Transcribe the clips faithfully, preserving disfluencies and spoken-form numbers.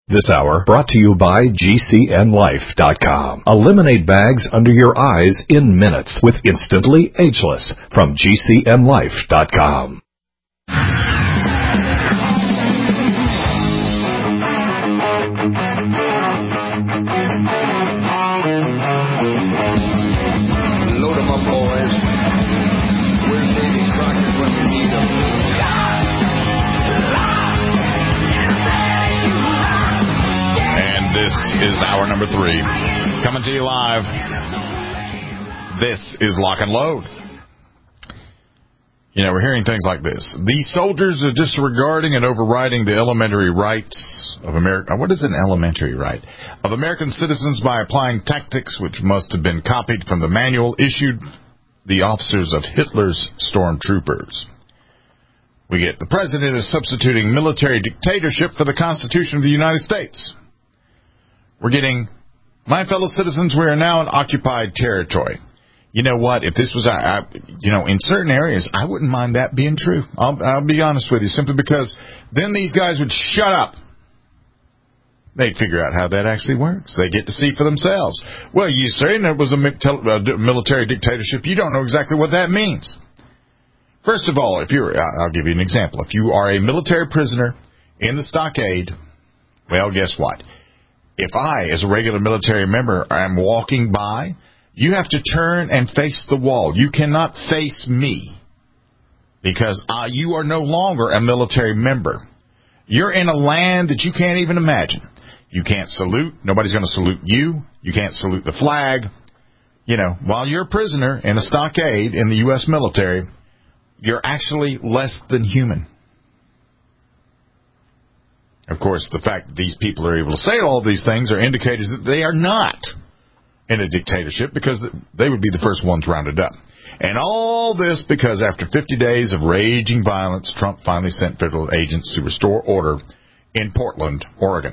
This hour brought to you by G C N Life dot com. Eliminate bags under your eyes in minutes with Instantly Ageless from G C N Life dot com. Load 'em up, boys. Where's Davy Crockett when you need him? And this is hour number three. Coming to you live. This is Lock and Load. You know, we're hearing things like this. These soldiers are disregarding and overriding the elementary rights of America. What is an elementary right? Of American citizens by applying tactics which must have been copied from the manual issued the officers of Hitler's stormtroopers. We get the president is substituting military dictatorship for the Constitution of the United States. We're getting, my fellow citizens, we are now in occupied territory. You know what? If this was, I, you know, in certain areas, I wouldn't mind that being true. I'll, I'll be honest with you, simply because then these guys would shut up. They'd figure out how that actually works. They get to see for themselves. Well, you saying it was a military dictatorship. You don't know exactly what that means. First of all, if you're, I'll give you an example. If you are a military prisoner in the stockade, well, guess what? If I, as a regular military member, am walking by, you have to turn and face the wall. You cannot face me because uh, you are no longer a military member. You're in a land that you can't even imagine. You can't salute. Nobody's going to salute you. You can't salute the flag. You know, while you're a prisoner in a stockade in the U S military, you're actually less than human. Of course, the fact that these people are able to say all these things are indicators that they are not in a dictatorship, because they would be the first ones rounded up. And all this because after fifty days of raging violence, Trump finally sent federal agents to restore order in Portland, Oregon.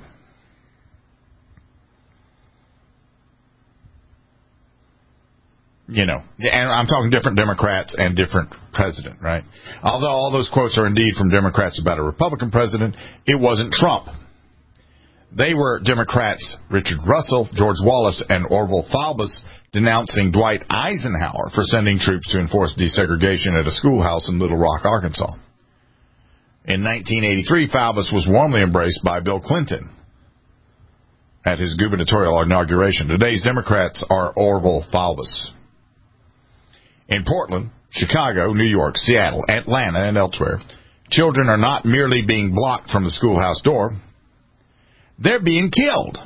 You know, and I'm talking different Democrats and different president, right? Although all those quotes are indeed from Democrats about a Republican president, it wasn't Trump. They were Democrats Richard Russell, George Wallace, and Orville Faubus denouncing Dwight Eisenhower for sending troops to enforce desegregation at a schoolhouse in Little Rock, Arkansas. In nineteen eighty-three, Faubus was warmly embraced by Bill Clinton at his gubernatorial inauguration. Today's Democrats are Orville Faubus. In Portland, Chicago, New York, Seattle, Atlanta, and elsewhere, children are not merely being blocked from the schoolhouse door. They're being killed.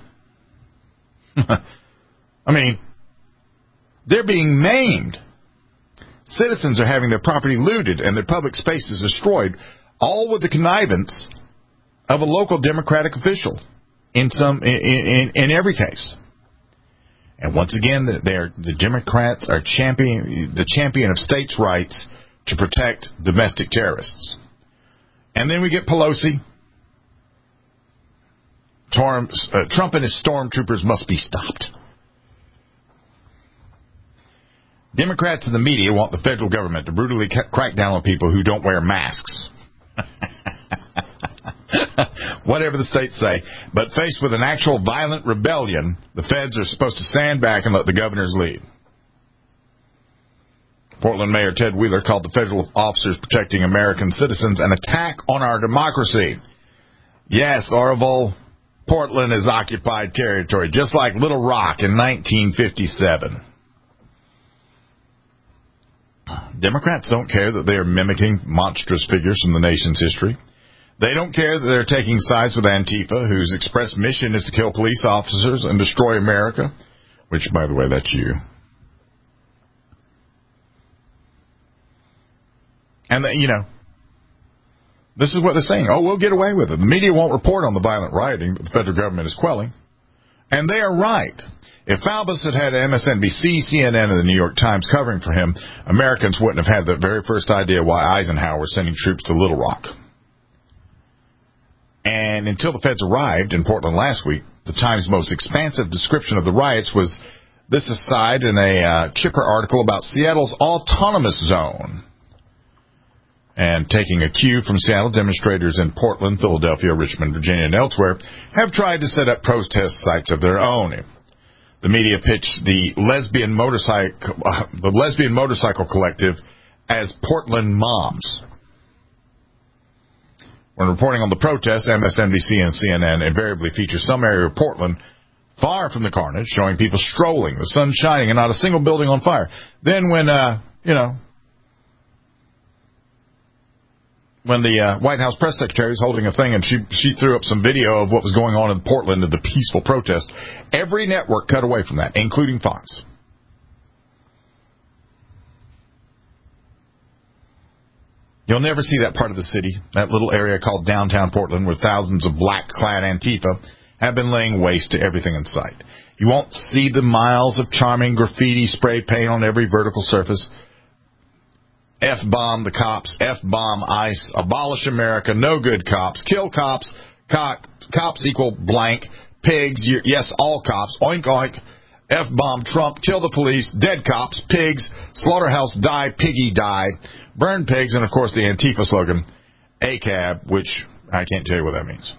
I mean, they're being maimed. Citizens are having their property looted and their public spaces destroyed, all with the connivance of a local Democratic official in some in, in, in every case. And once again, they're, the Democrats are champion the champion of states' rights to protect domestic terrorists. And then we get Pelosi. Trump, uh, Trump and his stormtroopers must be stopped. Democrats and the media want the federal government to brutally crack down on people who don't wear masks. Whatever the states say. But faced with an actual violent rebellion, the feds are supposed to stand back and let the governors lead. Portland Mayor Ted Wheeler called the federal officers protecting American citizens an attack on our democracy. Yes, Orville, Portland is occupied territory, just like Little Rock in nineteen fifty-seven. Democrats don't care that they are mimicking monstrous figures from the nation's history. They don't care that they're taking sides with Antifa, whose express mission is to kill police officers and destroy America, which, by the way, that's you. And, they, you know, this is what they're saying. Oh, we'll get away with it. The media won't report on the violent rioting that the federal government is quelling. And they are right. If Faubus had had M S N B C, C N N, and the New York Times covering for him, Americans wouldn't have had the very first idea why Eisenhower was sending troops to Little Rock. And until the feds arrived in Portland last week, the Times' most expansive description of the riots was this aside in a uh, chipper article about Seattle's autonomous zone. And taking a cue from Seattle, demonstrators in Portland, Philadelphia, Richmond, Virginia, and elsewhere have tried to set up protest sites of their own. The media pitched the lesbian motorcycle, uh, the lesbian motorcycle collective as Portland Moms. When reporting on the protests, M S N B C and C N N invariably feature some area of Portland far from the carnage, showing people strolling, the sun shining, and not a single building on fire. Then when, uh, you know, when the uh, White House press secretary was holding a thing and she she threw up some video of what was going on in Portland at the peaceful protest, every network cut away from that, including Fox. You'll never see that part of the city, that little area called downtown Portland, where thousands of black-clad Antifa have been laying waste to everything in sight. You won't see the miles of charming graffiti spray paint on every vertical surface. F-bomb the cops, F-bomb ICE, abolish America, no good cops, kill cops, co- cops equal blank, pigs, yes, all cops, oink oink, F-bomb Trump, kill the police, dead cops, pigs, slaughterhouse die, piggy die, burn pigs, and of course the Antifa slogan, A C A B, which I can't tell you what that means.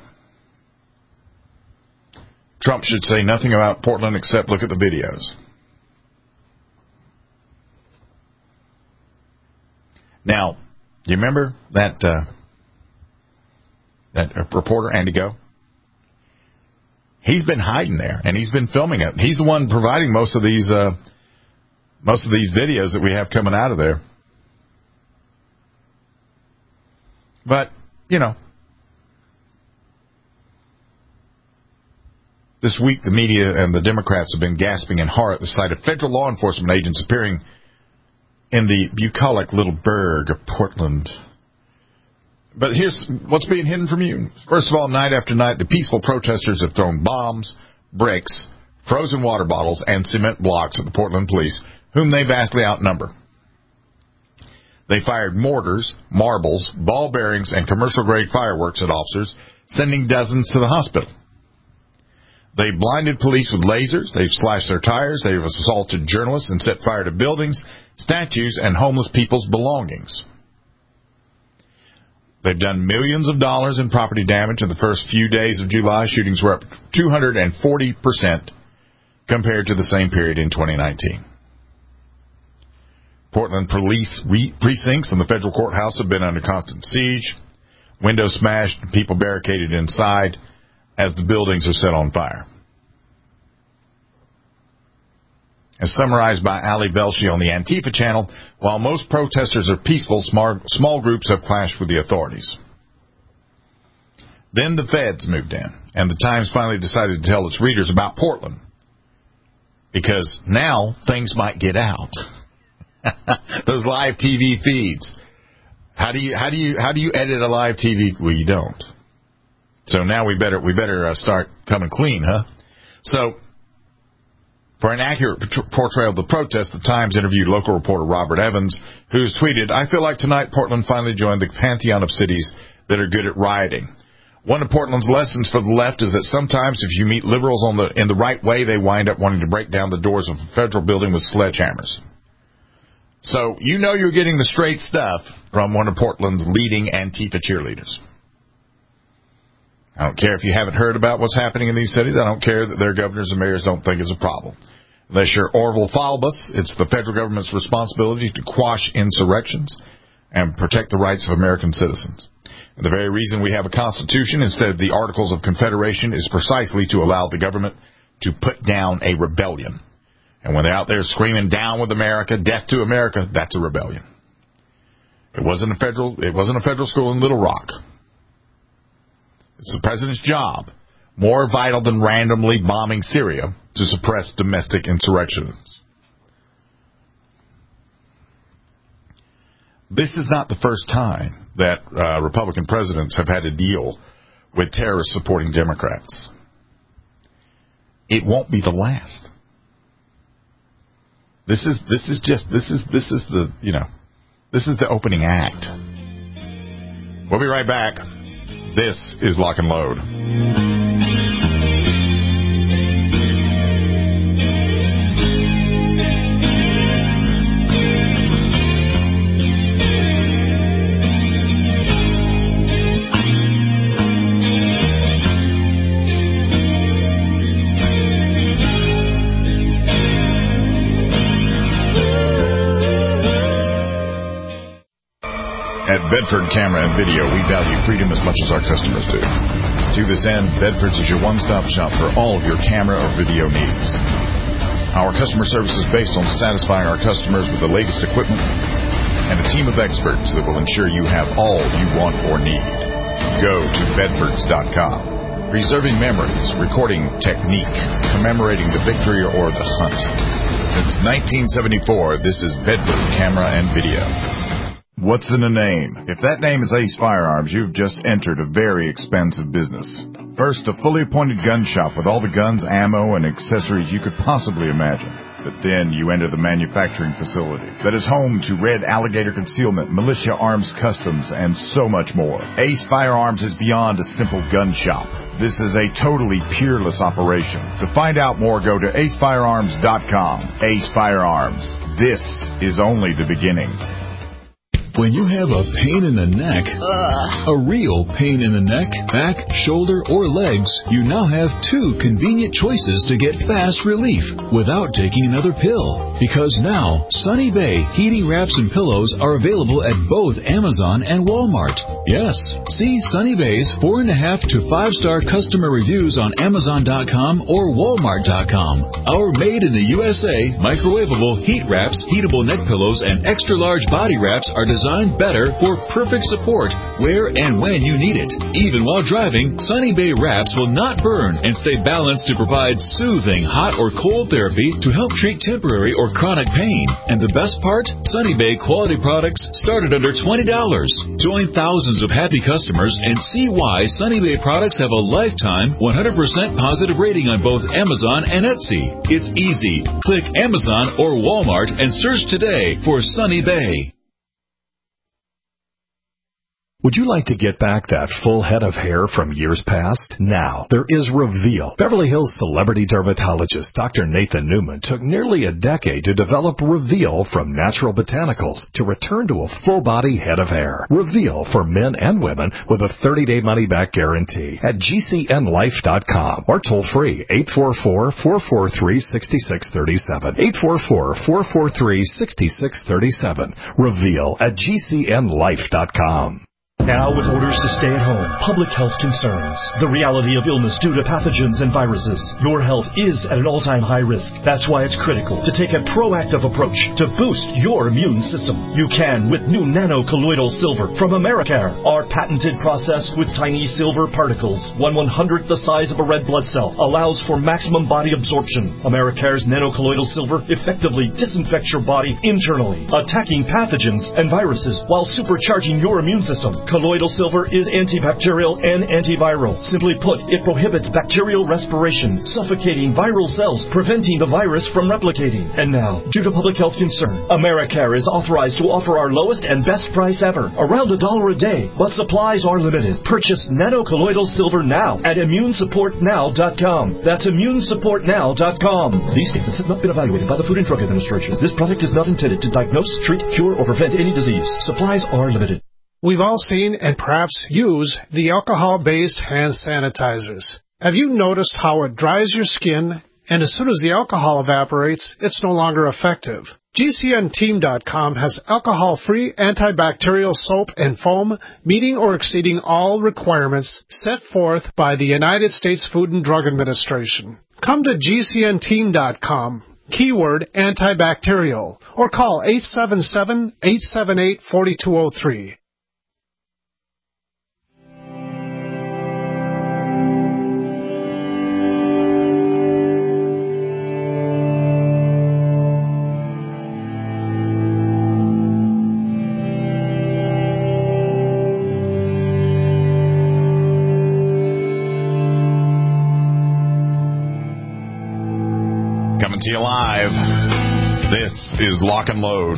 Trump should say nothing about Portland except look at the videos. Now, you remember that uh, that reporter, Andy Go? He's been hiding there, and he's been filming it. He's the one providing most of these uh, most of these videos that we have coming out of there. But, you know, this week the media and the Democrats have been gasping in horror at the sight of federal law enforcement agents appearing in the bucolic little burg of Portland. But here's what's being hidden from you. First of all, night after night, the peaceful protesters have thrown bombs, bricks, frozen water bottles, and cement blocks at the Portland police, whom they vastly outnumber. They fired mortars, marbles, ball bearings, and commercial-grade fireworks at officers, sending dozens to the hospital. They blinded police with lasers, they've slashed their tires, they've assaulted journalists and set fire to buildings, statues, and homeless people's belongings. They've done millions of dollars in property damage in the first few days of July. Shootings were up two hundred forty percent compared to the same period in twenty nineteen. Portland police re- precincts and the federal courthouse have been under constant siege, windows smashed, and people barricaded inside as the buildings are set on fire. As summarized by Ali Velshi on the Antifa channel, while most protesters are peaceful, small, small groups have clashed with the authorities. Then the feds moved in, and the Times finally decided to tell its readers about Portland, because now things might get out. Those live T V feeds. How do you how do you how do you edit a live T V? Well, you don't. So now we better we better uh, start coming clean, huh? So, for an accurate portrayal of the protest, the Times interviewed local reporter Robert Evans, who's tweeted, "I feel like tonight Portland finally joined the pantheon of cities that are good at rioting. One of Portland's lessons for the left is that sometimes if you meet liberals on the in the right way, they wind up wanting to break down the doors of a federal building with sledgehammers." So you know you're getting the straight stuff from one of Portland's leading Antifa cheerleaders. I don't care if you haven't heard about what's happening in these cities. I don't care that their governors and mayors don't think it's a problem. Unless you're Orville Faubus, it's the federal government's responsibility to quash insurrections and protect the rights of American citizens. And the very reason we have a Constitution instead of the Articles of Confederation is precisely to allow the government to put down a rebellion. And when they're out there screaming down with America, death to America, that's a rebellion. It wasn't a federal, it wasn't a federal school in Little Rock. It's the president's job, more vital than randomly bombing Syria, to suppress domestic insurrections. This is not the first time that uh, Republican presidents have had to deal with terrorists supporting Democrats. It won't be the last. This is this is just this is this is the you know this is the opening act. We'll be right back. This is Lock and Load. At Bedford Camera and Video, we value freedom as much as our customers do. To this end, Bedford's is your one-stop shop for all of your camera or video needs. Our customer service is based on satisfying our customers with the latest equipment and a team of experts that will ensure you have all you want or need. Go to bedfords dot com. Preserving memories, recording technique, commemorating the victory or the hunt. Since nineteen seventy-four, this is Bedford Camera and Video. What's in a name? If that name is Ace Firearms, you've just entered a very expensive business. First, a fully appointed gun shop with all the guns, ammo, and accessories you could possibly imagine. But then you enter the manufacturing facility that is home to Red Alligator Concealment, Militia Arms Customs, and so much more. Ace Firearms is beyond a simple gun shop. This is a totally peerless operation. To find out more, go to ace firearms dot com. Ace Firearms. This is only the beginning. When you have a pain in the neck, Ugh. a real pain in the neck, back, shoulder, or legs, you now have two convenient choices to get fast relief without taking another pill. Because now, Sunny Bay heating wraps and pillows are available at both Amazon and Walmart. Yes, see Sunny Bay's four and a half to five star customer reviews on Amazon dot com or Walmart dot com. Our made in the U S A microwavable heat wraps, heatable neck pillows, and extra large body wraps are designed better for perfect support where and when you need it. Even while driving, Sunny Bay wraps will not burn and stay balanced to provide soothing hot or cold therapy to help treat temporary or chronic pain. And the best part? Sunny Bay quality products started under twenty dollars. Join thousands of happy customers and see why Sunny Bay products have a lifetime one hundred percent positive rating on both Amazon and Etsy. It's easy. Click Amazon or Walmart and search today for Sunny Bay. Would you like to get back that full head of hair from years past? Now, there is Reveal. Beverly Hills celebrity dermatologist Doctor Nathan Newman took nearly a decade to develop Reveal from natural botanicals to return to a full-body head of hair. Reveal for men and women with a thirty-day money-back guarantee at G C N life dot com or toll-free eight four four, four four three, six six three seven. eight four four, four four three, six six three seven. Reveal at G C N life dot com. Now, with orders to stay at home, public health concerns, the reality of illness due to pathogens and viruses, your health is at an all-time high risk. That's why it's critical to take a proactive approach to boost your immune system. You can with new nano-colloidal silver from Americare, our patented process with tiny silver particles, one one-hundredth the size of a red blood cell, allows for maximum body absorption. Americare's nano-colloidal silver effectively disinfects your body internally, attacking pathogens and viruses while supercharging your immune system. Colloidal silver is antibacterial and antiviral. Simply put, it prohibits bacterial respiration, suffocating viral cells, preventing the virus from replicating. And now, due to public health concern, Americare is authorized to offer our lowest and best price ever, around a dollar a day, but supplies are limited. Purchase nano-colloidal silver now at immune support now dot com. That's immune support now dot com. These statements have not been evaluated by the Food and Drug Administration. This product is not intended to diagnose, treat, cure, or prevent any disease. Supplies are limited. We've all seen and perhaps use the alcohol-based hand sanitizers. Have you noticed how it dries your skin, and as soon as the alcohol evaporates, it's no longer effective? G C N team dot com has alcohol-free antibacterial soap and foam meeting or exceeding all requirements set forth by the United States Food and Drug Administration. Come to G C N team dot com. Keyword antibacterial, or call eight seven seven, eight seven eight, four two zero three. To you live. This is Lock and Load.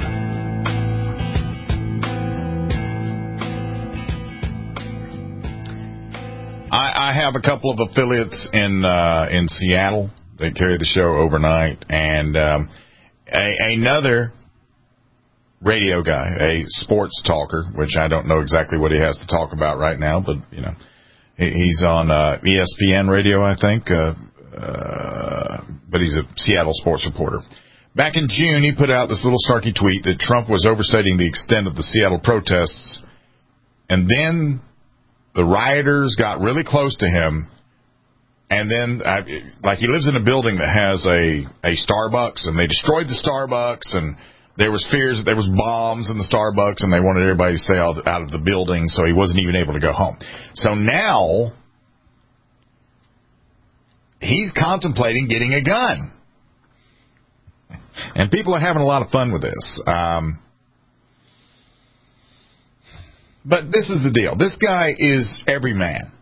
I, I have a couple of affiliates in uh, in Seattle. They carry the show overnight, and um, a, another radio guy, a sports talker, which I don't know exactly what he has to talk about right now, but you know, he's on uh, E S P N radio, I think. Uh, Uh, but he's a Seattle sports reporter. Back in June, he put out this little snarky tweet that Trump was overstating the extent of the Seattle protests And then the rioters got really close to him. And then, uh, like, he lives in a building that has a, a Starbucks, and they destroyed the Starbucks, and there was fears that there was bombs in the Starbucks, and they wanted everybody to stay out, out of the building, so he wasn't even able to go home. So now, he's contemplating getting a gun. And people are having a lot of fun with this. Um, but this is the deal. This guy is every man.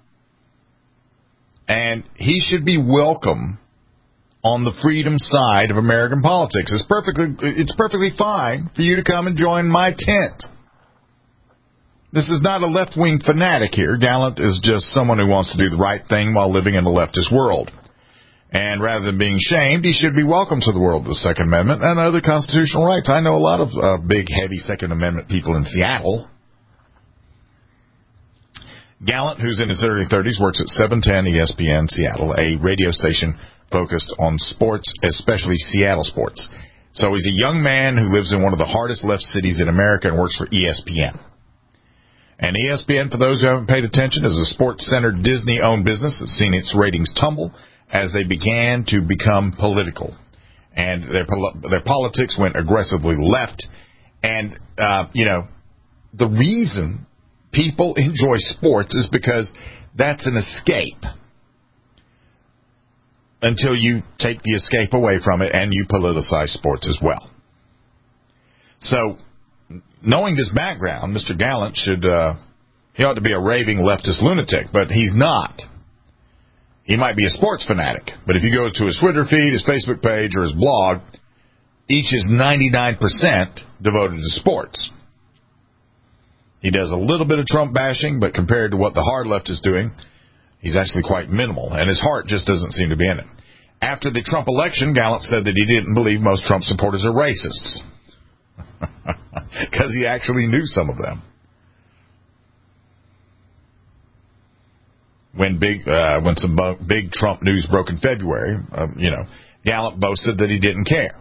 And he should be welcome on the freedom side of American politics. It's perfectly, it's perfectly fine for you to come and join my tent. This is not a left-wing fanatic here. Gallant is just someone who wants to do the right thing while living in a leftist world. And rather than being shamed, he should be welcome to the world of the Second Amendment and other constitutional rights. I know a lot of uh, big, heavy Second Amendment people in Seattle. Gallant, who's in his early thirties, works at seven ten E S P N Seattle, a radio station focused on sports, especially Seattle sports. So he's a young man who lives in one of the hardest left cities in America and works for E S P N. And E S P N, for those who haven't paid attention, is a sports-centered Disney-owned business that's seen its ratings tumble as they began to become political. And their their politics went aggressively left. And, uh, you know, the reason people enjoy sports is because that's an escape until you take the escape away from it and you politicize sports as well. So, knowing this background, Mister Gallant should, uh, he ought to be a raving leftist lunatic, but he's not. He might be a sports fanatic, but if you go to his Twitter feed, his Facebook page, or his blog, each is ninety-nine percent devoted to sports. He does a little bit of Trump bashing, but compared to what the hard left is doing, he's actually quite minimal, and his heart just doesn't seem to be in it. After the Trump election, Gallant said that he didn't believe most Trump supporters are racists, because he actually knew some of them. When big, uh, when some big Trump news broke in February, uh, you know, Gallant boasted that he didn't care.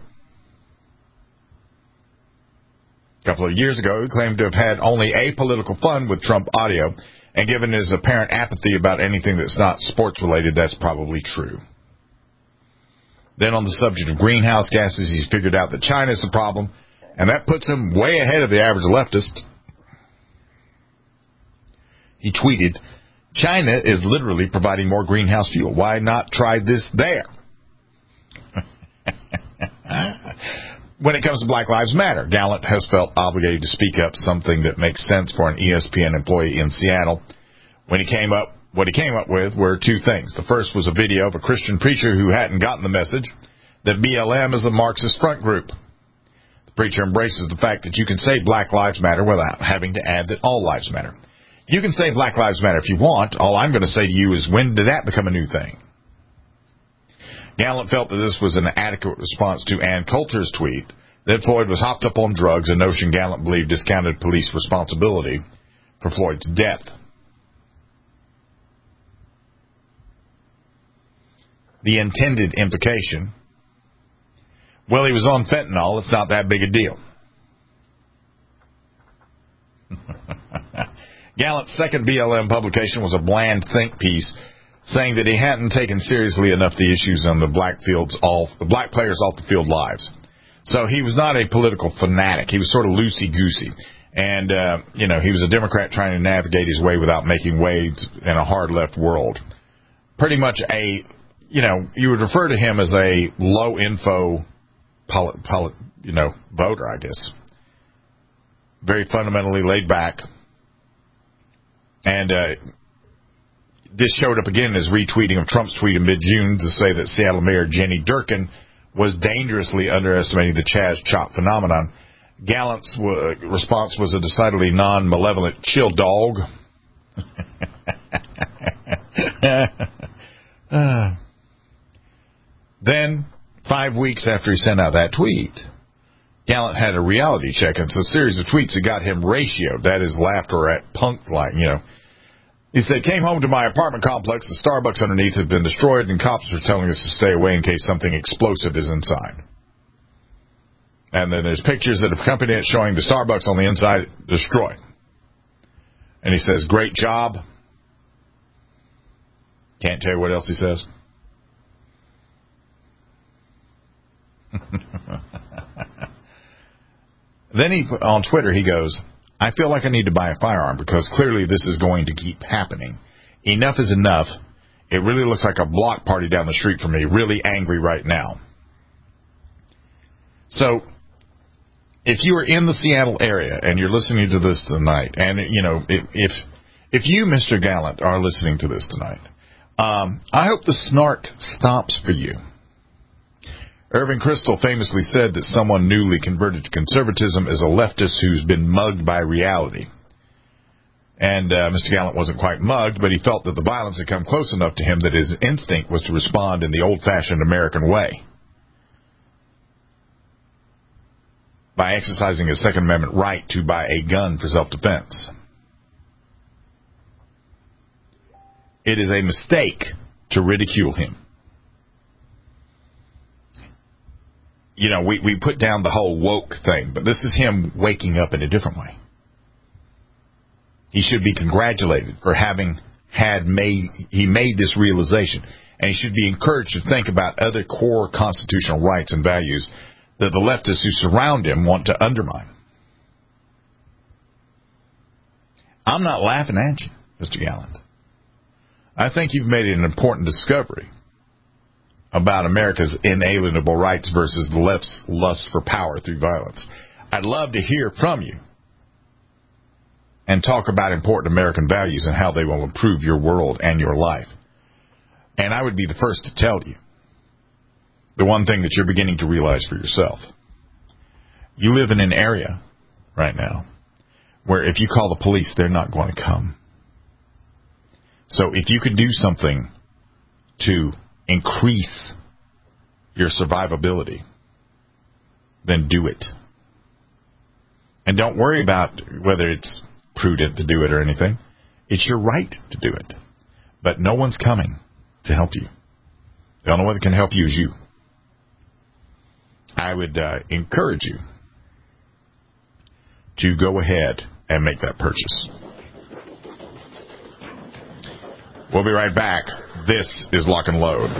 A couple of years ago, he claimed to have had only apolitical fun with Trump audio, and given his apparent apathy about anything that's not sports-related, that's probably true. Then on the subject of greenhouse gases, he's figured out that China is the problem, and that puts him way ahead of the average leftist. He tweeted, "China is literally providing more greenhouse fuel. Why not try this there?" When it comes to Black Lives Matter, Gallant has felt obligated to speak up, something that makes sense for an E S P N employee in Seattle. When he came up, what he came up with were two things. The first was a video of a Christian preacher who hadn't gotten the message that B L M is a Marxist front group. The preacher embraces the fact that you can say Black Lives Matter without having to add that all lives matter. You can say Black Lives Matter if you want. All I'm going to say to you is, when did that become a new thing? Gallant felt that this was an adequate response to Ann Coulter's tweet that Floyd was hopped up on drugs, a notion Gallant believed discounted police responsibility for Floyd's death. The intended implication: well, he was on fentanyl. It's not that big a deal. Gallant's second B L M publication was a bland think piece saying that he hadn't taken seriously enough the issues on the black fields off, the black players off the field lives. So he was not a political fanatic. He was sort of loosey-goosey. And, uh, you know, he was a Democrat trying to navigate his way without making waves in a hard left world. Pretty much a, you know, you would refer to him as a low-info, poli- poli- you know, voter, I guess. Very fundamentally laid back. And uh, this showed up again in his retweeting of Trump's tweet in mid-June to say that Seattle Mayor Jenny Durkan was dangerously underestimating the Chaz Chop phenomenon. Gallant's uh, response was a decidedly non-malevolent chill dog. uh. Then, five weeks after he sent out that tweet, Gallant had a reality check. It's a series of tweets that got him ratioed. That is laughter at punk line, you know. He said, came home to my apartment complex. The Starbucks underneath had been destroyed, and cops were telling us to stay away in case something explosive is inside. And then there's pictures that accompany it showing the Starbucks on the inside destroyed. And he says, great job. Can't tell you what else he says. Then he, on Twitter, he goes, I feel like I need to buy a firearm because clearly this is going to keep happening. Enough is enough. It really looks like a block party down the street from me. Really angry right now. So, if you are in the Seattle area and you're listening to this tonight, and, you know, if if you, Mister Gallant, are listening to this tonight, um, I hope the snark stops for you. Irving Kristol famously said that someone newly converted to conservatism is a leftist who's been mugged by reality. And uh, Mister Gallant wasn't quite mugged, but he felt that the violence had come close enough to him that his instinct was to respond in the old-fashioned American way, by exercising his Second Amendment right to buy a gun for self-defense. It is a mistake to ridicule him. You know, we, we put down the whole woke thing, but this is him waking up in a different way. He should be congratulated for having had made, he made this realization. And he should be encouraged to think about other core constitutional rights and values that the leftists who surround him want to undermine. I'm not laughing at you, Mister Gallant. I think you've made an important discovery about America's inalienable rights versus the left's lust for power through violence. I'd love to hear from you and talk about important American values and how they will improve your world and your life. And I would be the first to tell you the one thing that you're beginning to realize for yourself. You live in an area right now where if you call the police, they're not going to come. So if you can do something to increase your survivability, then do it. And don't worry about whether it's prudent to do it or anything. It's your right to do it. But no one's coming to help you. The only one that can help you is you. I would uh, encourage you to go ahead and make that purchase. We'll be right back. This is Lock and Load.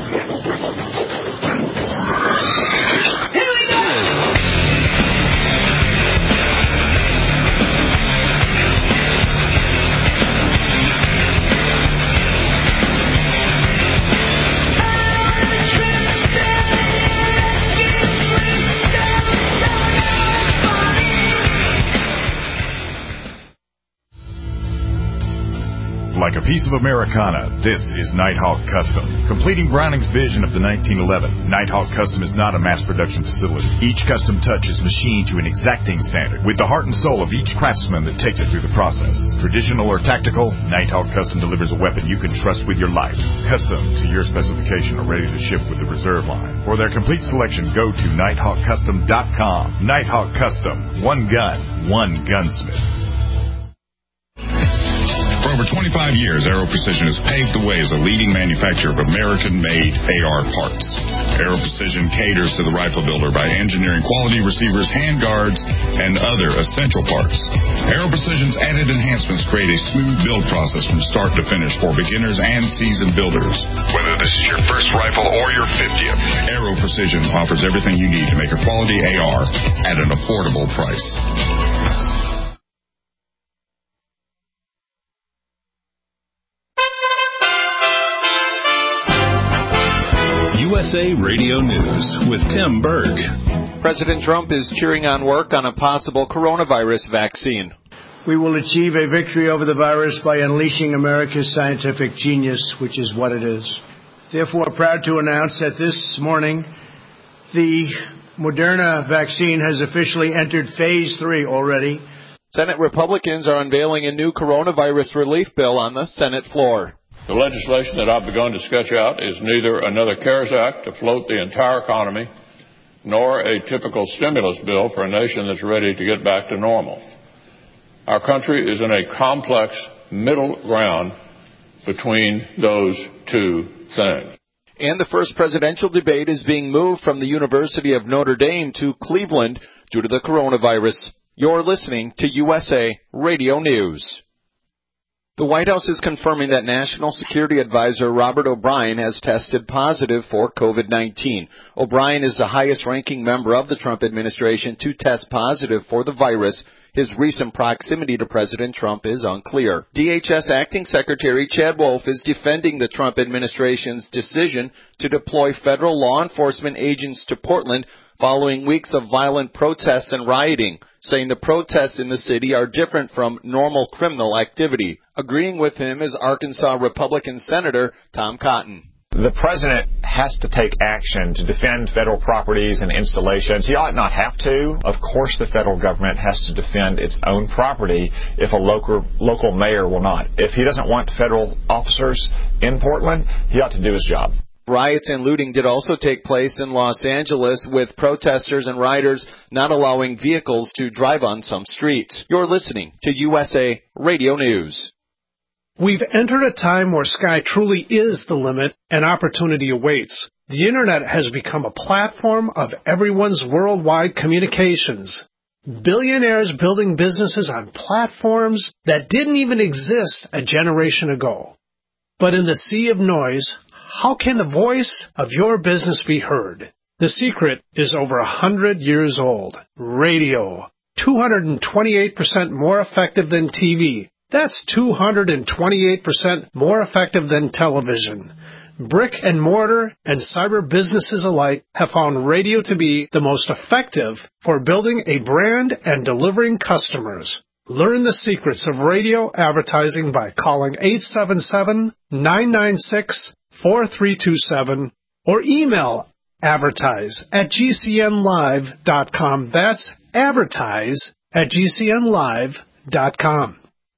Like a piece of Americana, this is Nighthawk Custom. Completing Browning's vision of the nineteen eleven, Nighthawk Custom is not a mass production facility. Each custom touch is machined to an exacting standard, with the heart and soul of each craftsman that takes it through the process. Traditional or tactical, Nighthawk Custom delivers a weapon you can trust with your life. Custom to your specification or ready to ship with the reserve line. For their complete selection, go to nighthawk custom dot com. Nighthawk Custom. One gun, one gunsmith. For over twenty-five years, Aero Precision has paved the way as a leading manufacturer of American-made A R parts. Aero Precision caters to the rifle builder by engineering quality receivers, handguards, and other essential parts. Aero Precision's added enhancements create a smooth build process from start to finish for beginners and seasoned builders. Whether this is your first rifle or your fiftieth, Aero Precision offers everything you need to make a quality A R at an affordable price. U S A Radio News with Tim Berg. President Trump is cheering on work on a possible coronavirus vaccine. We will achieve a victory over the virus by unleashing America's scientific genius, which is what it is. Therefore, proud to announce that this morning, the Moderna vaccine has officially entered phase three already. Senate Republicans are unveiling a new coronavirus relief bill on the Senate floor. The legislation that I've begun to sketch out is neither another CARES Act to float the entire economy, nor a typical stimulus bill for a nation that's ready to get back to normal. Our country is in a complex middle ground between those two things. And the first presidential debate is being moved from the University of Notre Dame to Cleveland due to the coronavirus. You're listening to U S A Radio News. The White House is confirming that National Security Advisor Robert O'Brien has tested positive for COVID nineteen. O'Brien is the highest-ranking member of the Trump administration to test positive for the virus. His recent proximity to President Trump is unclear. D H S Acting Secretary Chad Wolf is defending the Trump administration's decision to deploy federal law enforcement agents to Portland following weeks of violent protests and rioting, saying the protests in the city are different from normal criminal activity. Agreeing with him is Arkansas Republican Senator Tom Cotton. The president has to take action to defend federal properties and installations. He ought not have to. Of course the federal government has to defend its own property if a local local mayor will not. If he doesn't want federal officers in Portland, he ought to do his job. Riots and looting did also take place in Los Angeles, with protesters and rioters not allowing vehicles to drive on some streets. You're listening to U S A Radio News. We've entered a time where sky truly is the limit and opportunity awaits. The Internet has become a platform of everyone's worldwide communications. Billionaires building businesses on platforms that didn't even exist a generation ago. But in the sea of noise, how can the voice of your business be heard? The secret is over a hundred years old. Radio. two hundred twenty-eight percent more effective than T V. That's two hundred twenty-eight percent more effective than television. Brick and mortar and cyber businesses alike have found radio to be the most effective for building a brand and delivering customers. Learn the secrets of radio advertising by calling eight seven seven, nine nine six, four three two seven or email advertise at g c n live dot com. That's advertise at g c n live dot com.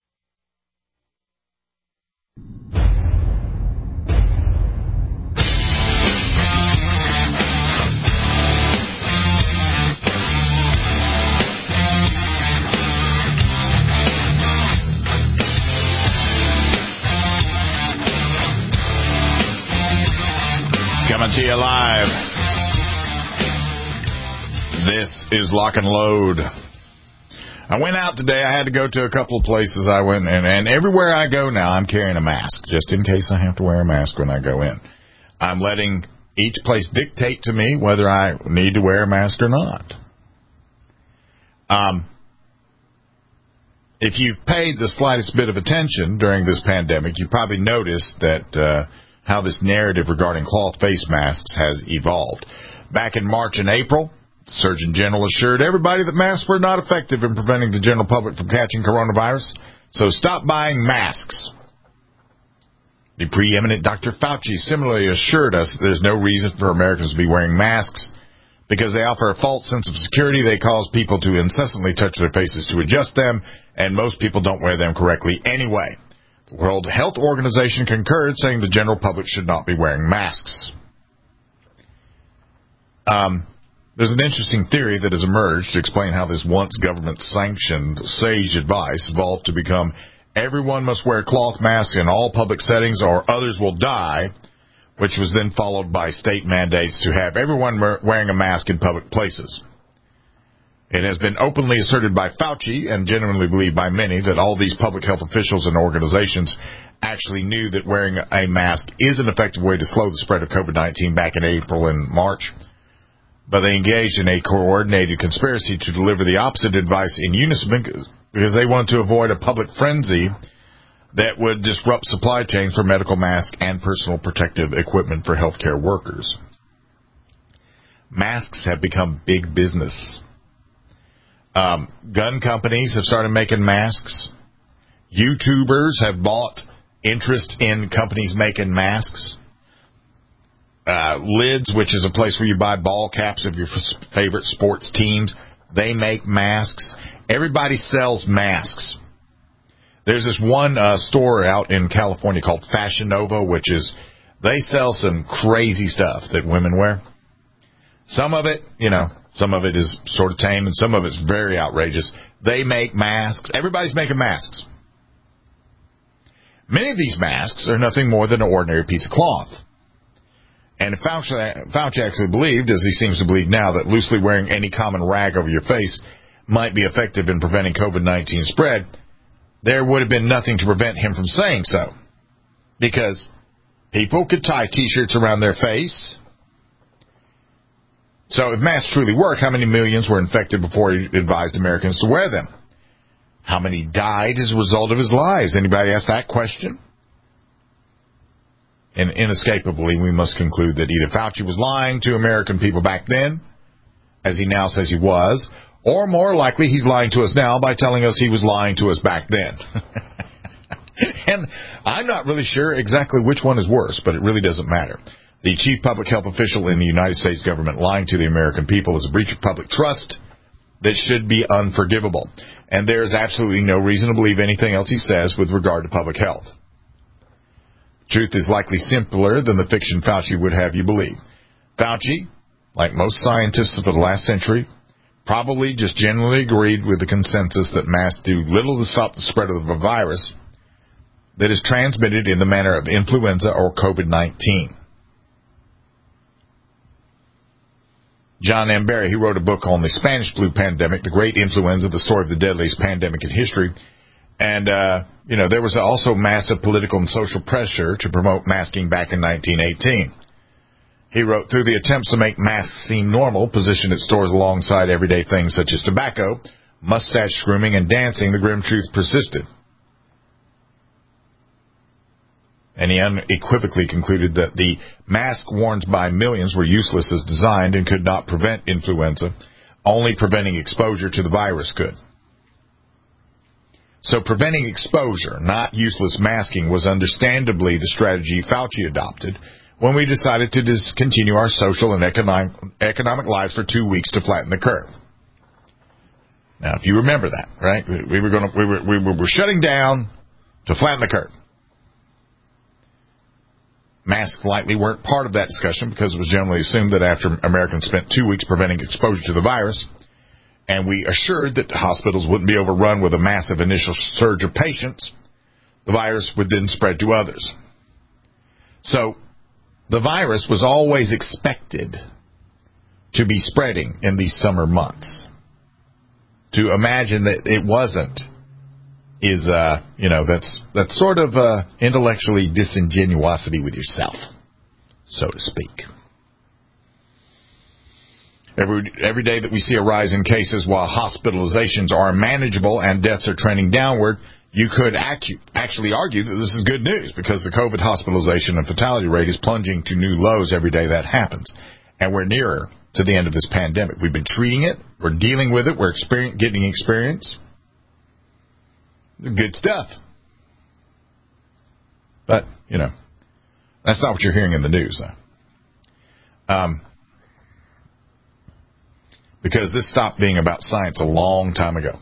Coming to you live. This is Lock and Load. I went out today. I had to go to a couple of places I went, and, and everywhere I go now, I'm carrying a mask, just in case I have to wear a mask when I go in. I'm letting each place dictate to me whether I need to wear a mask or not. Um, if you've paid the slightest bit of attention during this pandemic, you probably noticed that uh, how this narrative regarding cloth face masks has evolved. Back in March and April, the Surgeon General assured everybody that masks were not effective in preventing the general public from catching coronavirus, so stop buying masks. The preeminent Doctor Fauci similarly assured us that there's no reason for Americans to be wearing masks because they offer a false sense of security. They cause people to incessantly touch their faces to adjust them, and most people don't wear them correctly anyway. The World Health Organization concurred, saying the general public should not be wearing masks. Um, there's an interesting theory that has emerged to explain how this once government-sanctioned sage advice evolved to become everyone must wear cloth masks in all public settings or others will die, which was then followed by state mandates to have everyone wearing a mask in public places. It has been openly asserted by Fauci and genuinely believed by many that all these public health officials and organizations actually knew that wearing a mask is an effective way to slow the spread of COVID nineteen back in April and March. But they engaged in a coordinated conspiracy to deliver the opposite advice in unison because they wanted to avoid a public frenzy that would disrupt supply chains for medical masks and personal protective equipment for healthcare workers. Masks have become big business. Um, gun companies have started making masks. YouTubers have bought interest in companies making masks. Uh, Lids, which is a place where you buy ball caps of your f- favorite sports teams, they make masks. Everybody sells masks. There's this one uh, store out in California called Fashion Nova, which is, they sell some crazy stuff that women wear. Some of it, you know, some of it is sort of tame, and some of it's very outrageous. They make masks. Everybody's making masks. Many of these masks are nothing more than an ordinary piece of cloth. And Fauci, Fauci actually believed, as he seems to believe now, that loosely wearing any common rag over your face might be effective in preventing COVID nineteen spread. there would have been nothing to prevent him from saying so. Because people could tie T-shirts around their face. So if masks truly work, how many millions were infected before he advised Americans to wear them? How many died as a result of his lies? Anybody ask that question? And inescapably, we must conclude that either Fauci was lying to American people back then, as he now says he was, or more likely he's lying to us now by telling us he was lying to us back then. And I'm not really sure exactly which one is worse, but it really doesn't matter. The chief public health official in the United States government lying to the American people is a breach of public trust that should be unforgivable. And there is absolutely no reason to believe anything else he says with regard to public health. Truth is likely simpler than the fiction Fauci would have you believe. Fauci, like most scientists of the last century, probably just generally agreed with the consensus that masks do little to stop the spread of the virus that is transmitted in the manner of influenza or COVID nineteen. John M. Barry, he wrote a book on the Spanish flu pandemic, the great influenza, the story of the deadliest pandemic in history. And, uh, you know, there was also massive political and social pressure to promote masking back in nineteen eighteen. He wrote, through the attempts to make masks seem normal, positioned at stores alongside everyday things such as tobacco, mustache grooming, and dancing, the grim truth persisted. And he unequivocally concluded that the mask worn by millions were useless as designed and could not prevent influenza. Only preventing exposure to the virus could. So preventing exposure, not useless masking, was understandably the strategy Fauci adopted when we decided to discontinue our social and economic, economic lives for two weeks to flatten the curve. Now, if you remember that, right? We were going to, we were, we were shutting down to flatten the curve. Masks likely weren't part of that discussion because it was generally assumed that after Americans spent two weeks preventing exposure to the virus, and we assured that hospitals wouldn't be overrun with a massive initial surge of patients, the virus would then spread to others. So the virus was always expected to be spreading in these summer months. To imagine that it wasn't is, uh, you know, that's that's sort of uh, intellectually disingenuosity with yourself, so to speak. Every, every day that we see a rise in cases while hospitalizations are manageable and deaths are trending downward, you could acu- actually argue that this is good news because the COVID hospitalization and fatality rate is plunging to new lows every day that happens. And we're nearer to the end of this pandemic. We've been treating it. We're dealing with it. We're experience, getting experience. Good stuff. But, you know, that's not what you're hearing in the news, though. Um, because this stopped being about science a long time ago.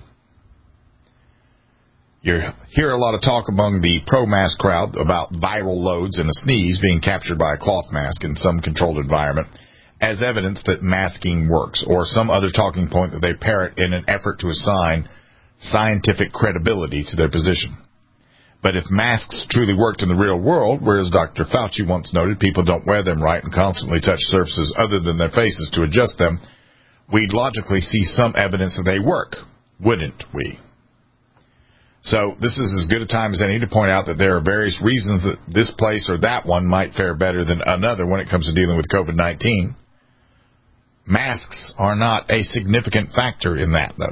You hear a lot of talk among the pro-mask crowd about viral loads and a sneeze being captured by a cloth mask in some controlled environment as evidence that masking works, or some other talking point that they parrot in an effort to assign scientific credibility to their position. But if masks truly worked in the real world, whereas Doctor Fauci once noted people don't wear them right and constantly touch surfaces other than their faces to adjust them, we'd logically see some evidence that they work, wouldn't we? So this is as good a time as any to point out that there are various reasons that this place or that one might fare better than another when it comes to dealing with COVID nineteen. Masks are not a significant factor in that, though.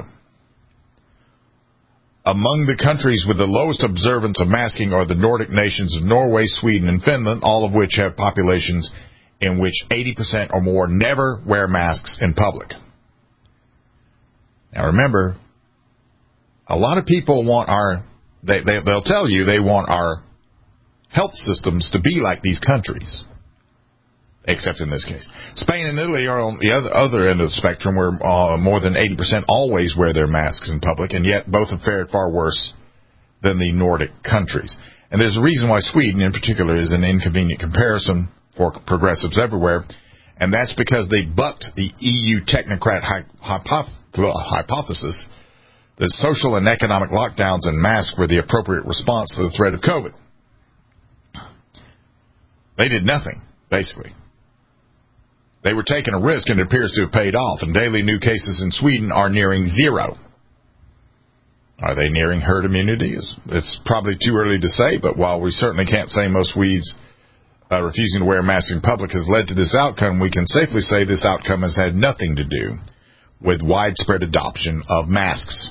Among the countries with the lowest observance of masking are the Nordic nations of Norway, Sweden, and Finland, all of which have populations in which eighty percent or more never wear masks in public. Now remember, a lot of people want our, they, they, they'll tell you they want our health systems to be like these countries. Except in this case. Spain and Italy are on the other, other end of the spectrum where uh, more than eighty percent always wear their masks in public, and yet both have fared far worse than the Nordic countries. And there's a reason why Sweden in particular is an inconvenient comparison for progressives everywhere, and that's because they bucked the E U technocrat hypoth- hypothesis that social and economic lockdowns and masks were the appropriate response to the threat of COVID. They did nothing, basically. They were taking a risk, and it appears to have paid off, and daily new cases in Sweden are nearing zero. Are they nearing herd immunity? It's probably too early to say, but while we certainly can't say most Swedes uh, refusing to wear masks in public has led to this outcome, we can safely say this outcome has had nothing to do with widespread adoption of masks.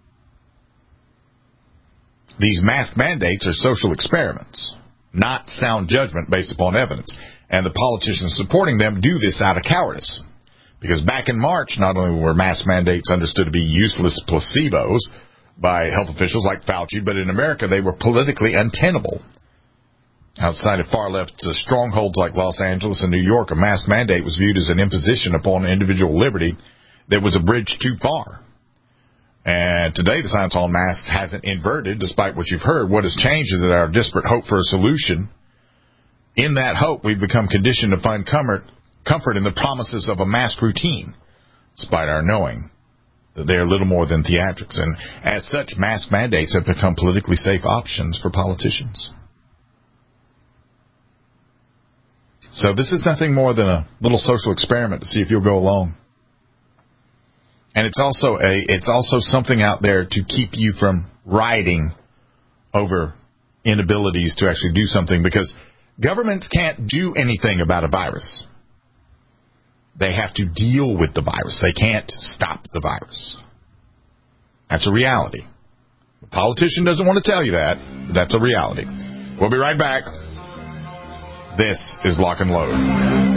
These mask mandates are social experiments, not sound judgment based upon evidence. And the politicians supporting them do this out of cowardice. Because back in March, not only were mask mandates understood to be useless placebos by health officials like Fauci, but in America they were politically untenable. Outside of far-left strongholds like Los Angeles and New York, a mask mandate was viewed as an imposition upon individual liberty that was a bridge too far. And today the science on masks hasn't inverted, despite what you've heard. What has changed is that our desperate hope for a solution. In that hope, we've become conditioned to find comfort, comfort in the promises of a mask routine, despite our knowing that they are little more than theatrics. And as such, mask mandates have become politically safe options for politicians. So this is nothing more than a little social experiment to see if you'll go along. And it's also a it's also something out there to keep you from rioting over inabilities to actually do something, because governments can't do anything about a virus. They have to deal with the virus. They can't stop the virus. That's a reality. The politician doesn't want to tell you that, but that's a reality. We'll be right back. This is Lock and Load.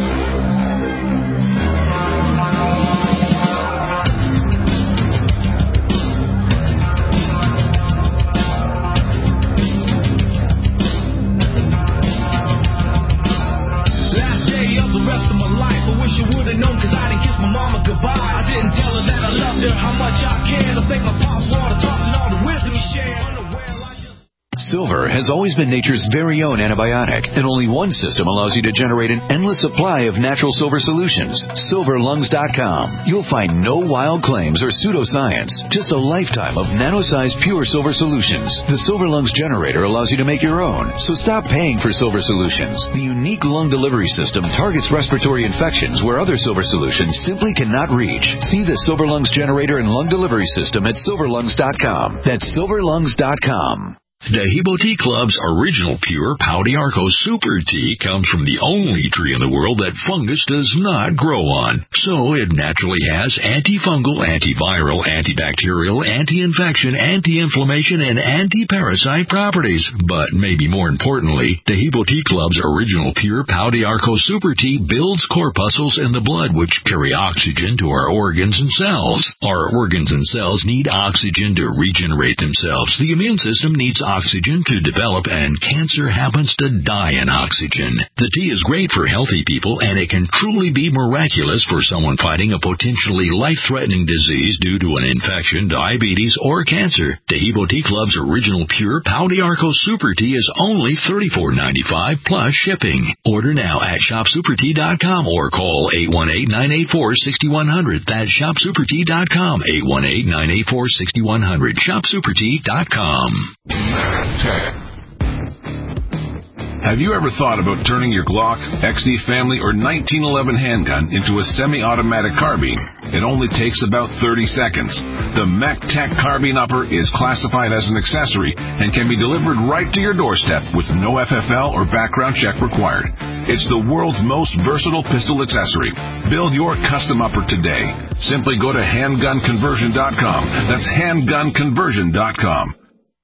Silver has always been nature's very own antibiotic, and only one system allows you to generate an endless supply of natural silver solutions. silver lungs dot com. You'll find no wild claims or pseudoscience, just a lifetime of nano-sized pure silver solutions. The Silver Lungs generator allows you to make your own, so stop paying for silver solutions. The unique lung delivery system targets respiratory infections where other silver solutions simply cannot reach. See the Silver Lungs generator and lung delivery system at silver lungs dot com. That's silver lungs dot com. Dehibo Tea Club's original pure Pau d'Arco Super Tea comes from the only tree in the world that fungus does not grow on. So it naturally has antifungal, antiviral, antibacterial, anti-infection, anti-inflammation, and anti-parasite properties. But maybe more importantly, Dehibo Tea Club's original pure Pau d'Arco Super Tea builds corpuscles in the blood which carry oxygen to our organs and cells. Our organs and cells need oxygen to regenerate themselves. The immune system needs oxygen oxygen to develop, and cancer happens to die in oxygen. The tea is great for healthy people, and it can truly be miraculous for someone fighting a potentially life-threatening disease due to an infection, diabetes, or cancer. Dehibo Tea Club's original pure Pau d'Arco Super Tea is only thirty-four dollars and ninety-five cents plus shipping. Order now at shop super tea dot com or call eight one eight, nine eight four, six one zero zero. That's shop super tea dot com, eight one eight, nine eight four, six one zero zero. shop super tea dot com. Have you ever thought about turning your Glock, X D Family, or nineteen eleven handgun into a semi-automatic carbine? It only takes about thirty seconds. The MechTech Carbine Upper is classified as an accessory and can be delivered right to your doorstep with no F F L or background check required. It's the world's most versatile pistol accessory. Build your custom upper today. Simply go to handgun conversion dot com. That's handgun conversion dot com.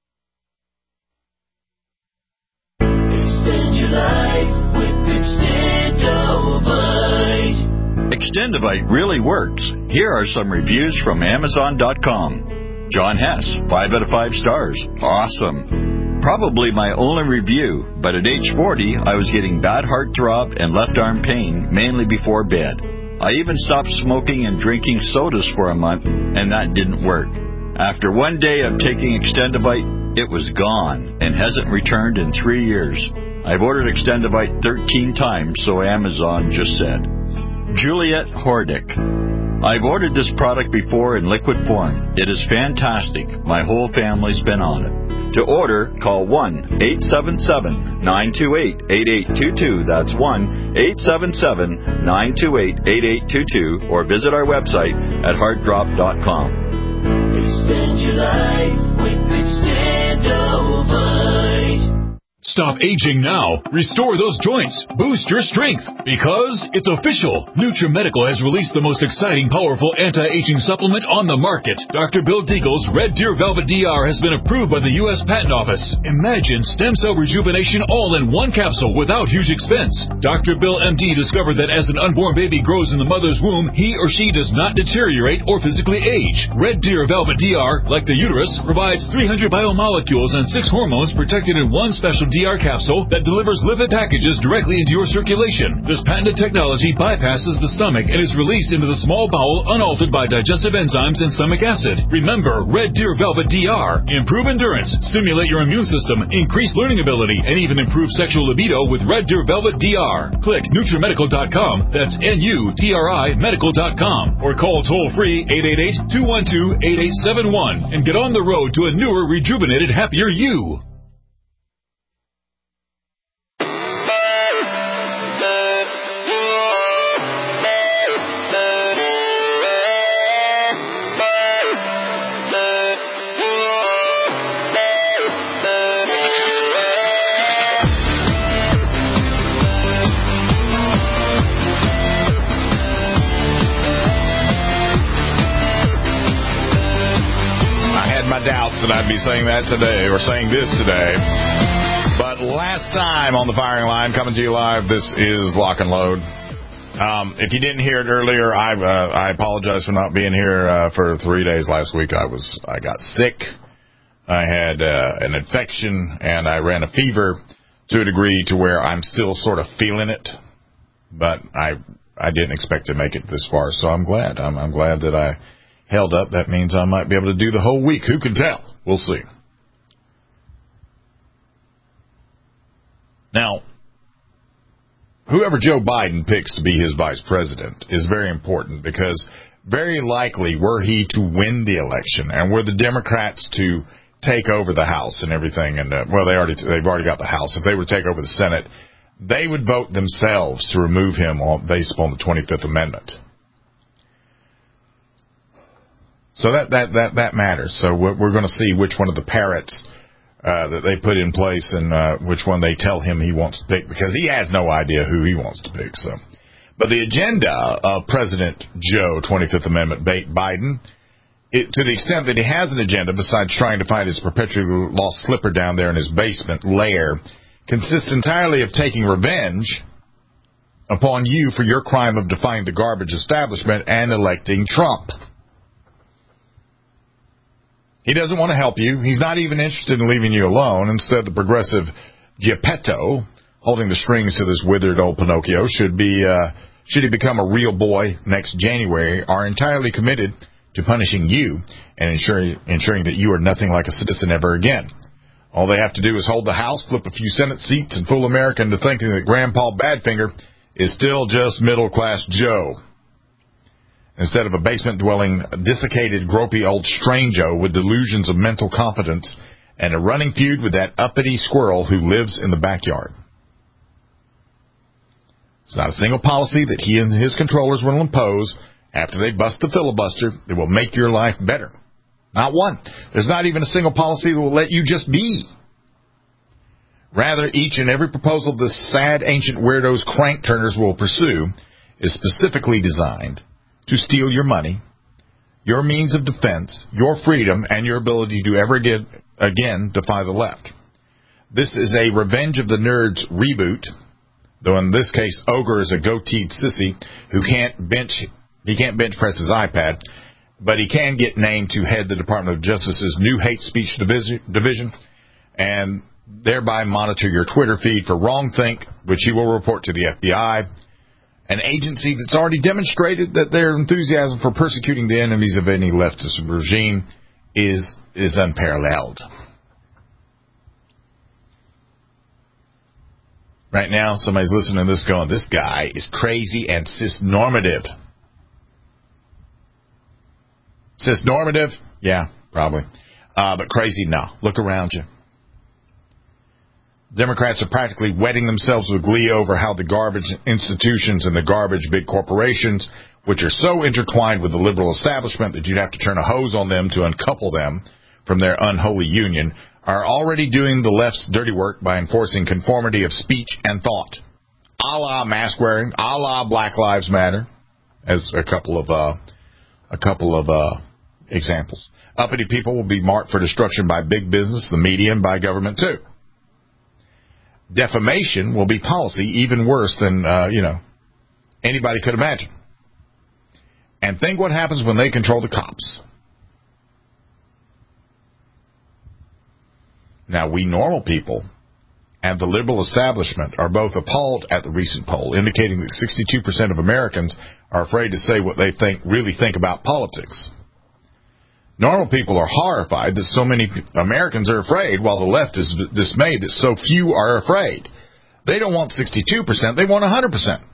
Extend your life with Extendovite. Extendovite really works. Here are some reviews from amazon dot com. John Hess, five out of five stars. Awesome. Probably my only review, but at age forty, I was getting bad heartthrob and left arm pain, mainly before bed. I even stopped smoking and drinking sodas for a month, and that didn't work. After one day of taking Extendovite, it was gone and hasn't returned in three years. I've ordered Extendovite thirteen times, so Amazon just said. Juliet Hordick. I've ordered this product before in liquid form. It is fantastic. My whole family's been on it. To order, call one eight seven seven, nine two eight, eight eight two two. That's one eight seven seven, nine two eight, eight eight two two. Or visit our website at heart drop dot com. Extend your life with Extendovite. Stop aging now. Restore those joints. Boost your strength. Because it's official. NutriMedical has released the most exciting, powerful anti-aging supplement on the market. Doctor Bill Deagle's Red Deer Velvet D R has been approved by the U S Patent Office. Imagine stem cell rejuvenation all in one capsule without huge expense. Doctor Bill M D discovered that as an unborn baby grows in the mother's womb, he or she does not deteriorate or physically age. Red Deer Velvet D R, like the uterus, provides three hundred biomolecules and six hormones protected in one special D R capsule that delivers lipid packages directly into your circulation. This patented technology bypasses the stomach and is released into the small bowel unaltered by digestive enzymes and stomach acid. Remember, Red Deer Velvet D R. Improve endurance, stimulate your immune system, increase learning ability, and even improve sexual libido with Red Deer Velvet D R. Click NutriMedical dot com, that's N U T R I medical dot com, or call toll-free eight eight eight, two one two, eight eight seven one and get on the road to a newer, rejuvenated, happier you. Doubts that I'd be saying that today or saying this today. But last time on the firing line, coming to you live, this is Lock and Load. Um, if you didn't hear it earlier, I uh, I apologize for not being here uh, for three days last week. I was I got sick. I had uh, an infection and I ran a fever to a degree to where I'm still sort of feeling it. But I I didn't expect to make it this far, so I'm glad. I'm, I'm glad that I held up. That means I might be able to do the whole week. Who can tell? We'll see. Now, whoever Joe Biden picks to be his vice president is very important because very likely were he to win the election and were the Democrats to take over the House and everything, and uh, well, they already they've already got the House. If they were to take over the Senate, they would vote themselves to remove him based upon the twenty-fifth Amendment. So that, that, that, that matters. So we're, we're going to see which one of the parrots uh, that they put in place and uh, which one they tell him he wants to pick, because he has no idea who he wants to pick. So, but the agenda of President Joe twenty-fifth Amendment Biden, it, to the extent that he has an agenda besides trying to find his perpetually lost slipper down there in his basement lair, consists entirely of taking revenge upon you for your crime of defying the garbage establishment and electing Trump. He doesn't want to help you. He's not even interested in leaving you alone. Instead, the progressive Geppetto, holding the strings to this withered old Pinocchio, should be, uh, should he become a real boy next January, are entirely committed to punishing you and ensuring, ensuring that you are nothing like a citizen ever again. All they have to do is hold the House, flip a few Senate seats, and fool America into thinking that Grandpa Badfinger is still just middle-class Joe, instead of a basement-dwelling, desiccated, gropey old strango with delusions of mental competence and a running feud with that uppity squirrel who lives in the backyard. It's not a single policy that he and his controllers will impose after they bust the filibuster that will make your life better. Not one. There's not even a single policy that will let you just be. Rather, each and every proposal this sad ancient weirdos crank-turners will pursue is specifically designed to steal your money, your means of defense, your freedom, and your ability to ever again, again defy the left. This is a Revenge of the Nerds reboot, though in this case, Ogre is a goateed sissy who can't bench, he can't bench press his iPad, but he can get named to head the Department of Justice's new hate speech division, and thereby monitor your Twitter feed for wrongthink, which he will report to the F B I, an agency that's already demonstrated that their enthusiasm for persecuting the enemies of any leftist regime is is unparalleled. Right now, somebody's listening to this going, this guy is crazy and cisnormative. Cisnormative? Yeah, probably. Uh, but crazy, no. Look around you. Democrats are practically wetting themselves with glee over how the garbage institutions and the garbage big corporations which are so intertwined with the liberal establishment that you'd have to turn a hose on them to uncouple them from their unholy union, are already doing the left's dirty work by enforcing conformity of speech and thought, a la mask wearing, a la Black Lives Matter, as a couple of uh, a couple of uh, examples. Uppity people will be marked for destruction by big business, the media, and by government too. Defamation will be policy even worse than uh, you know anybody could imagine. And think what happens when they control the cops. Now, we normal people and the liberal establishment are both appalled at the recent poll, indicating that sixty-two percent of Americans are afraid to say what they think really think about politics. Normal people are horrified that so many Americans are afraid, while the left is dismayed that so few are afraid. They don't want sixty-two percent, they want one hundred percent.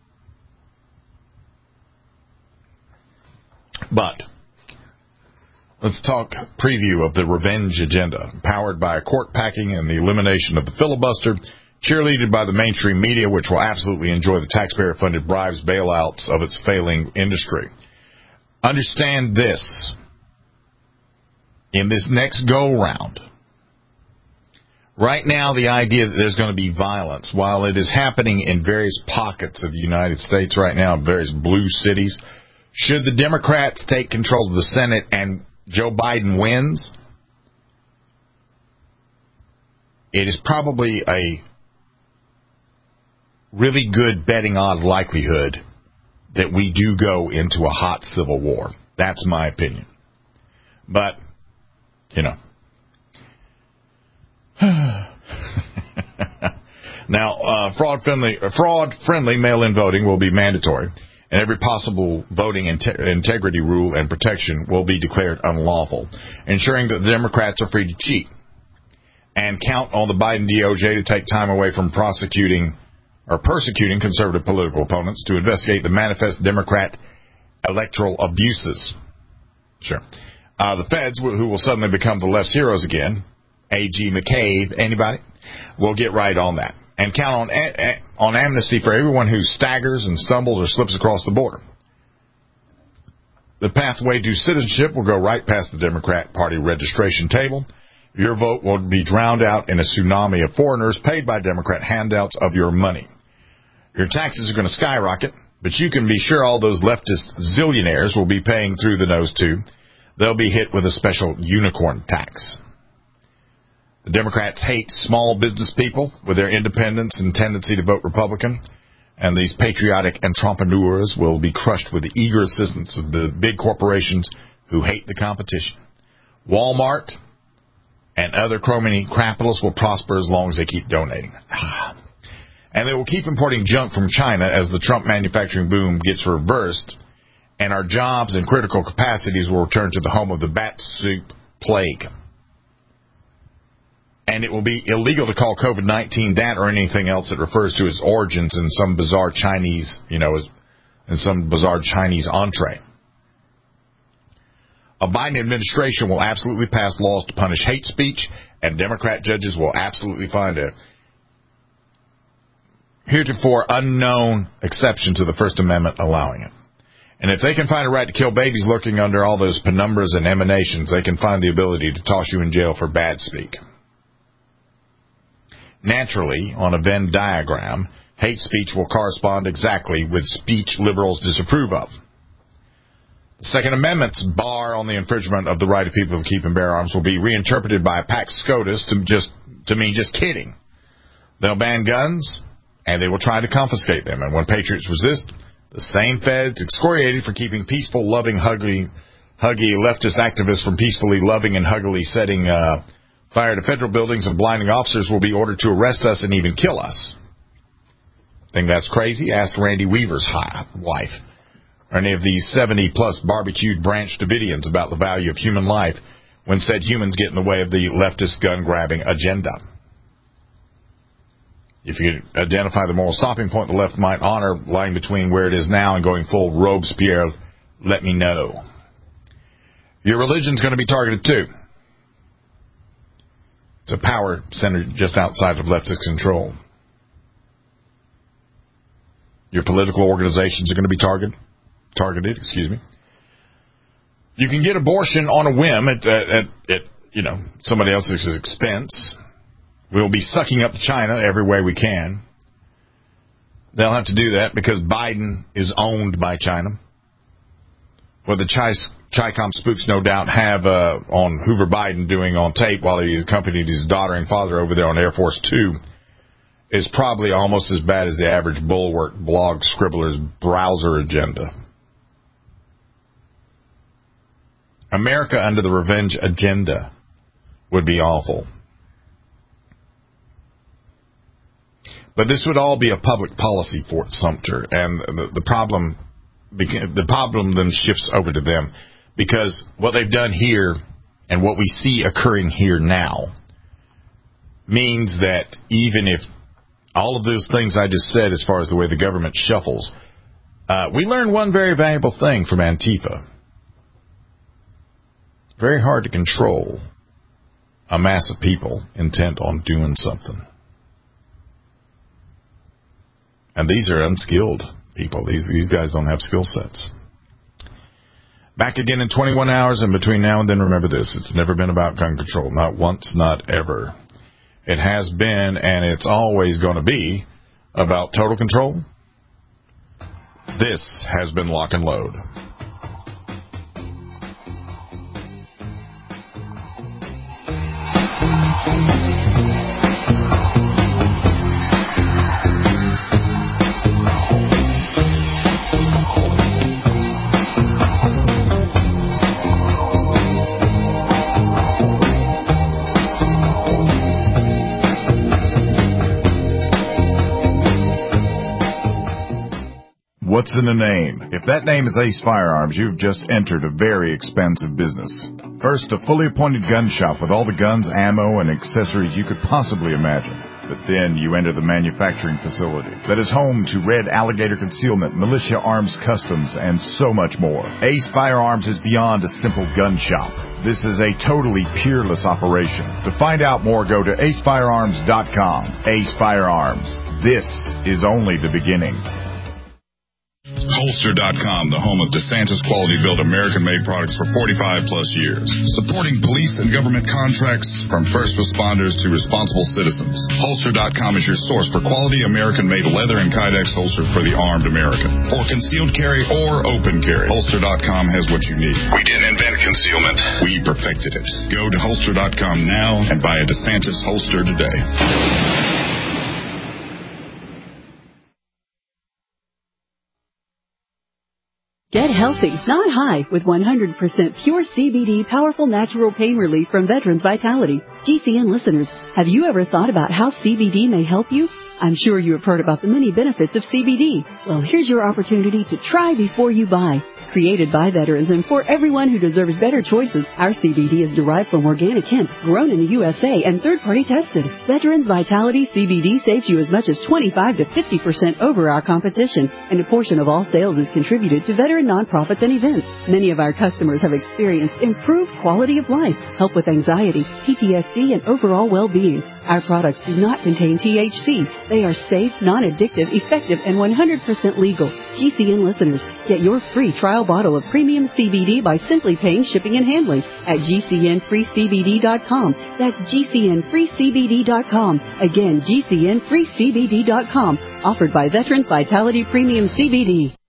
But let's talk preview of the revenge agenda, powered by a court packing and the elimination of the filibuster, cheerleaded by the mainstream media, which will absolutely enjoy the taxpayer-funded bribes bailouts of its failing industry. Understand this. In this next go-round, right now the idea that there's going to be violence, while it is happening in various pockets of the United States right now, various blue cities, should the Democrats take control of the Senate and Joe Biden wins, it is probably a really good betting odds likelihood that we do go into a hot civil war. That's my opinion. But, you know. Now, uh, fraud-friendly fraud-friendly mail-in voting will be mandatory, and every possible voting inte- integrity rule and protection will be declared unlawful, ensuring that the Democrats are free to cheat. And count on the Biden D O J to take time away from prosecuting or persecuting conservative political opponents to investigate the manifest Democrat electoral abuses. Sure. Uh, the feds, who will suddenly become the left's heroes again, A G McCabe, anybody, will get right on that. And count on a- on amnesty for everyone who staggers and stumbles or slips across the border. The pathway to citizenship will go right past the Democrat Party registration table. Your vote will be drowned out in a tsunami of foreigners paid by Democrat handouts of your money. Your taxes are going to skyrocket, but you can be sure all those leftist zillionaires will be paying through the nose too. They'll be hit with a special unicorn tax. The Democrats hate small business people with their independence and tendency to vote Republican, and these patriotic entrepreneurs will be crushed with the eager assistance of the big corporations who hate the competition. Walmart and other crony capitalists will prosper as long as they keep donating. And they will keep importing junk from China as the Trump manufacturing boom gets reversed, and our jobs and critical capacities will return to the home of the bat soup plague. And it will be illegal to call COVID nineteen that or anything else that refers to its origins in some bizarre Chinese, you know, in some bizarre Chinese entree. A Biden administration will absolutely pass laws to punish hate speech, and Democrat judges will absolutely find a heretofore unknown exception to the First Amendment allowing it. And if they can find a right to kill babies lurking under all those penumbras and emanations, they can find the ability to toss you in jail for bad speak. Naturally, on a Venn diagram, hate speech will correspond exactly with speech liberals disapprove of. The Second Amendment's bar on the infringement of the right of people to keep and bear arms will be reinterpreted by Pax Scotus to just to mean just kidding. They'll ban guns, and they will try to confiscate them. And when patriots resist, the same feds excoriated for keeping peaceful, loving, huggy, huggy leftist activists from peacefully loving and huggily setting uh, fire to federal buildings and blinding officers will be ordered to arrest us and even kill us. Think that's crazy? Ask Randy Weaver's wife, or any of these seventy-plus barbecued Branch Davidians about the value of human life when said humans get in the way of the leftist gun-grabbing agenda. If you could identify the moral stopping point the left might honor lying between where it is now and going full Robespierre, let me know. Your religion's going to be targeted too. It's a power center just outside of leftist control. Your political organizations are going to be targeted. targeted, excuse me. You can get abortion on a whim at, at, at, at you know, somebody else's expense. We'll be sucking up to China every way we can. They'll have to do that because Biden is owned by China. Well, the Chi, Chi-Com spooks no doubt have uh, on Hoover Biden doing on tape while he accompanied his daughter and father over there on Air Force Two is probably almost as bad as the average Bulwark blog scribbler's browser agenda. America under the revenge agenda would be awful. But this would all be a public policy Fort Sumter, and the, the problem the problem then shifts over to them, because what they've done here and what we see occurring here now means that even if all of those things I just said, as far as the way the government shuffles, uh, we learned one very valuable thing from Antifa. Very hard to control a mass of people intent on doing something. And these are unskilled people. These these guys don't have skill sets. Back again in twenty-one hours, and between now and then, remember this. It's never been about gun control. Not once, not ever. It has been, and it's always going to be, about total control. This has been Lock and Load. What's in a name? If that name is Ace Firearms, you've just entered a very expensive business. First, a fully appointed gun shop with all the guns, ammo, and accessories you could possibly imagine. But then you enter the manufacturing facility that is home to Red Alligator Concealment, Militia Arms Customs, and so much more. Ace Firearms is beyond a simple gun shop. This is a totally peerless operation. To find out more, go to ace firearms dot com. Ace Firearms. This is only the beginning. Holster dot com, the home of DeSantis quality-built American-made products for forty-five plus years. Supporting police and government contracts from first responders to responsible citizens. Holster dot com is your source for quality American-made leather and Kydex holsters for the armed American. For concealed carry or open carry, Holster dot com has what you need. We didn't invent concealment. We perfected it. Go to Holster dot com now and buy a DeSantis holster today. Get healthy, not high, with one hundred percent pure C B D powerful natural pain relief from Veterans Vitality. G C N listeners, have you ever thought about how C B D may help you? I'm sure you have heard about the many benefits of C B D. Well, here's your opportunity to try before you buy. Created by veterans and for everyone who deserves better choices, our C B D is derived from organic hemp, grown in the U S A, and third-party tested. Veterans Vitality C B D saves you as much as twenty-five to fifty percent over our competition, and a portion of all sales is contributed to veteran nonprofits and events. Many of our customers have experienced improved quality of life, help with anxiety, P T S D, and overall well-being. Our products do not contain T H C. They are safe, non-addictive, effective, and one hundred percent legal. G C N listeners, get your free trial bottle of premium C B D by simply paying shipping and handling at G C N free C B D dot com. That's G C N free C B D dot com. Again, G C N free C B D dot com. Offered by Veterans Vitality Premium C B D.